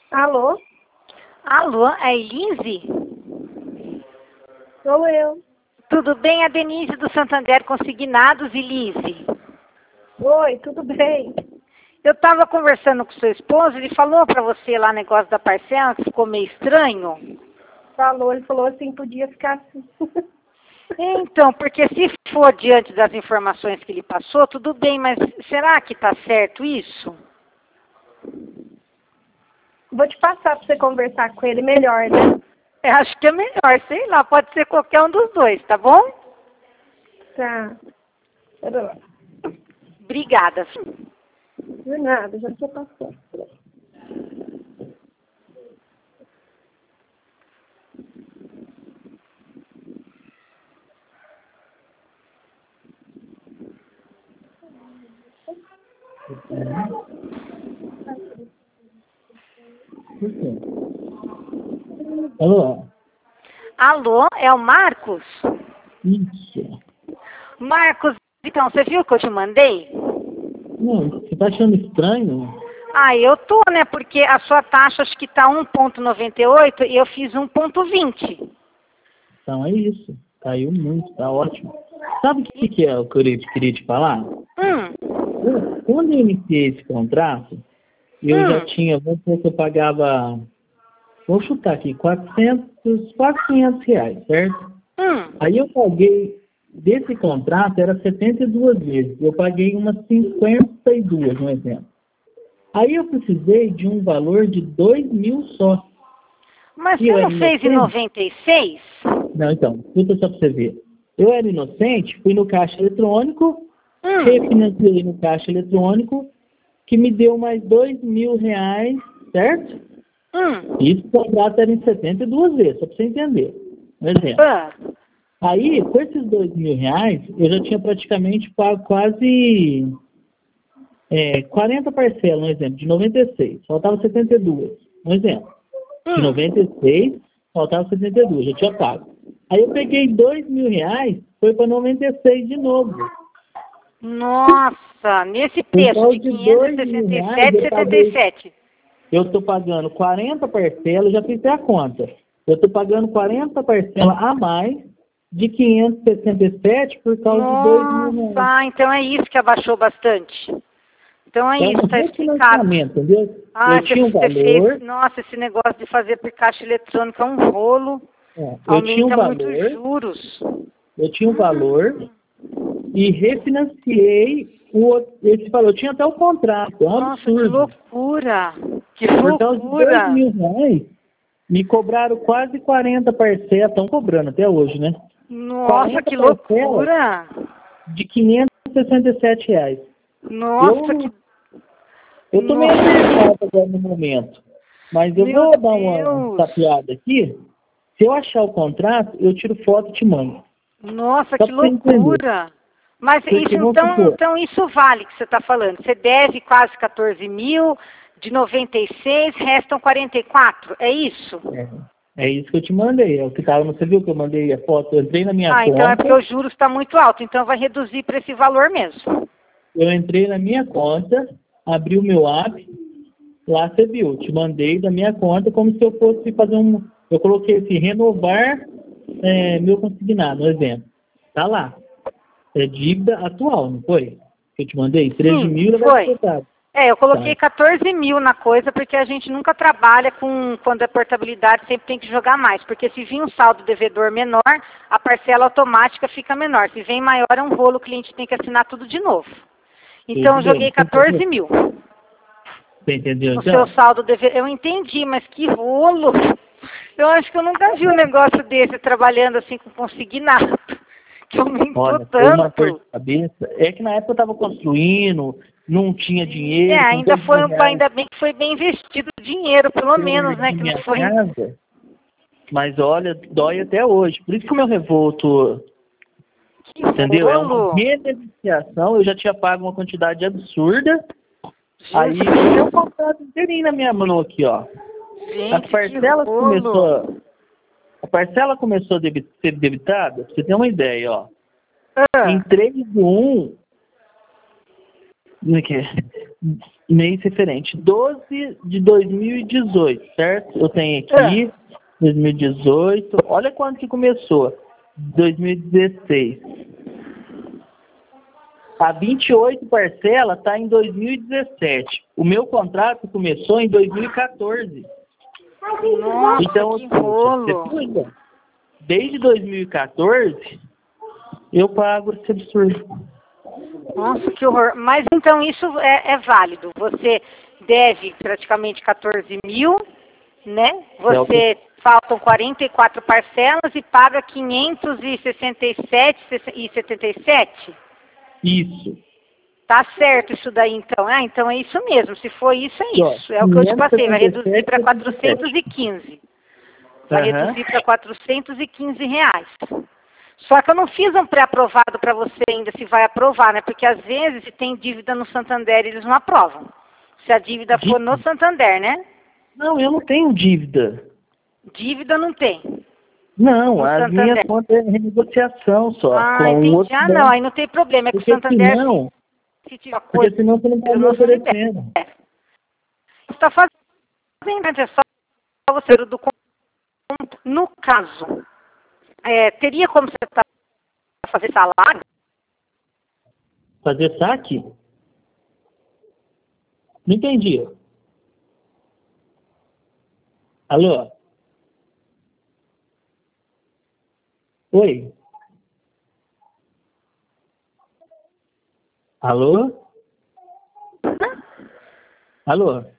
Alô? Alô, é Elise? Sou eu. Tudo bem? A Denise do Santander Consignados, Elise. Oi, tudo bem? Eu estava conversando com seu esposo, ele falou para você lá o negócio da parcela, que ficou meio estranho. Falou, ele falou assim, podia ficar assim. Então, porque se for diante das informações que ele passou, tudo bem, mas será que está certo isso? Vou te passar para você conversar com ele melhor, né? Eu acho que é melhor, sei lá, pode ser qualquer um dos dois, tá bom? Tá. Pera lá. Obrigada. De nada, já tô passando. Alô? Alô, é o Marcos? Isso. Marcos, então, você viu que eu te mandei? Não, você tá achando estranho? Ah, eu tô, né? Porque a sua taxa acho que tá 1,98 e eu fiz 1,20. Então é isso. Caiu muito, tá ótimo. Sabe o que é o que eu queria te falar? Quando eu iniciei esse contrato, eu já tinha, vamos supor que eu pagava, vou chutar aqui, 400, quase 500 reais, certo? Aí eu paguei, desse contrato era 72 vezes, eu paguei umas 52, um exemplo. Aí eu precisei de um valor de 2.000 só. Mas E você eu era não fez em inocente? 96? Não, então, escuta só pra você ver. Eu era inocente, fui no caixa eletrônico, refinanciei no caixa eletrônico, que me deu mais 2.000 reais, certo? E esse contrato era em 72 vezes, só pra você entender. Um exemplo. Aí, com esses 2.000 reais, eu já tinha praticamente pago quase 40 parcelas, um exemplo, de 96. Faltava 72, um exemplo. De 96, faltava 72, já tinha pago. Aí eu peguei 2.000 reais, foi para 96 de novo. Nossa, nesse preço de 567,77. Eu estou pagando 40 parcelas, já fiz até a conta. Eu estou pagando 40 parcelas a mais de 567 por causa de 2.000 reais. Nossa, então é isso que abaixou bastante. Então é isso, está explicado. Entendeu? Ah, eu tinha um valor. Fez, nossa, esse negócio de fazer por caixa eletrônica é um rolo. Eu tinha um Aumenta valor. muito juros. Eu tinha um valor e refinanciei o outro. Esse valor. Eu tinha até o contrato. É um Nossa, absurdo. que loucura. Que Por causa de loucura. 2.000 reais, me cobraram quase 40 parcelas. Estão cobrando até hoje, né? Nossa, que loucura. De 567 reais. Nossa, Eu tô meio apertado agora no momento. Mas eu vou dar uma tapeada aqui. Se eu achar o contrato, eu tiro foto e te mando. Nossa, que loucura. Mas isso, então isso vale que você está falando. Você deve quase 14 mil, de 96, restam 44, é isso? É isso que eu te mandei. É o que tava, você viu que eu mandei a foto? Eu entrei na minha conta. Então é porque os juros está muito alto, então vai reduzir para esse valor mesmo. Eu entrei na minha conta, abri o meu app, lá você viu, te mandei da minha conta como se eu fosse fazer eu coloquei assim, renovar meu consignado, um exemplo. Tá lá. É dívida atual, não foi? Que eu te mandei? 13 mil foi. Eu coloquei 14 mil na coisa, porque a gente nunca trabalha quando é portabilidade, sempre tem que jogar mais. Porque se vir um saldo devedor menor, a parcela automática fica menor. Se vem maior, é um rolo, o cliente tem que assinar tudo de novo. Então, eu joguei 14 mil. Você entendeu, então? O seu saldo devedor... Eu entendi, mas que rolo! Eu acho que eu nunca vi um negócio desse trabalhando assim com consignado. Que aumentou tanto. Cabeça. É que na época eu estava construindo, não tinha dinheiro. Ainda bem que foi bem investido o dinheiro, pelo menos, né? Que não foi. Casa, mas olha, dói até hoje. Por isso que o meu revolto. Entendeu? É uma renegociação. Eu já tinha pago uma quantidade absurda. Aí eu um contrato inteirinho na minha mão aqui, ó. Gente, a parcela começou a ser debitada, pra você ter uma ideia, ó. Em 3/1, mês referente. 12 de 2018, certo? Eu tenho aqui 2018. Olha quando que começou. 2016. A 28 parcela está em 2017. O meu contrato começou em 2014. Nossa, Então, que rolo. desde 2014, eu pago esse absurdo. Nossa, que horror. Mas então isso é válido. Você deve praticamente 14 mil, né? Você faltam 44 parcelas e paga 567,77. Isso. Tá certo isso daí, então. Ah, então é isso mesmo. Se for isso, é isso. É o que eu te passei. Vai reduzir para 415. Vai reduzir para 415 reais. Só que eu não fiz um pré-aprovado para você ainda, se vai aprovar, né? Porque às vezes, se tem dívida no Santander, eles não aprovam. Se a dívida for no Santander, né? Não, eu não tenho dívida. Dívida não tem. Não, as minhas contas é renegociação só. Ah, entendi. Ah, não, aí não tem problema. É que o Santander, se tiver coisa... Porque senão você não está me oferecendo. Você está fazendo, é só você do conto. No caso, teria como você fazer salário? Fazer saque? Não entendi. Alô? Oi? Alô? Alô?